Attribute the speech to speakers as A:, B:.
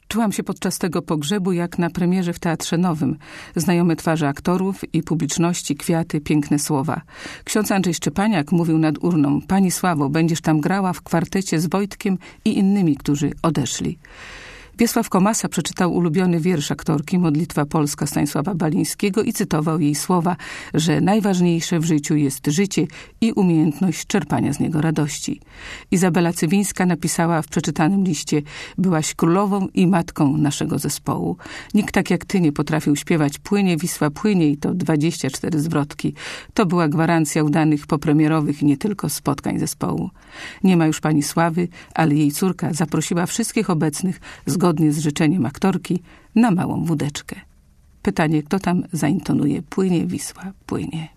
A: Czułam się podczas tego pogrzebu jak na premierze w Teatrze Nowym. Znajome twarze aktorów i publiczności, kwiaty, piękne słowa. Ksiądz Andrzej Szczepaniak mówił nad urną: Pani Sławo, będziesz tam grała w kwartecie z Wojtkiem i innymi, którzy odeszli. Wiesław Komasa przeczytał ulubiony wiersz aktorki Modlitwa Polska Stanisława Balińskiego i cytował jej słowa, że najważniejsze w życiu jest życie i umiejętność czerpania z niego radości. Izabela Cywińska napisała w przeczytanym liście: byłaś królową i matką naszego zespołu. Nikt tak jak ty nie potrafił śpiewać Płynie Wisła, płynie i to 24 zwrotki. To była gwarancja udanych popremierowych i nie tylko spotkań zespołu. Nie ma już pani Sławy, ale jej córka zaprosiła wszystkich obecnych zgodnie z życzeniem aktorki na małą wódeczkę. Pytanie, kto tam zaintonuje Płynie Wisła, płynie.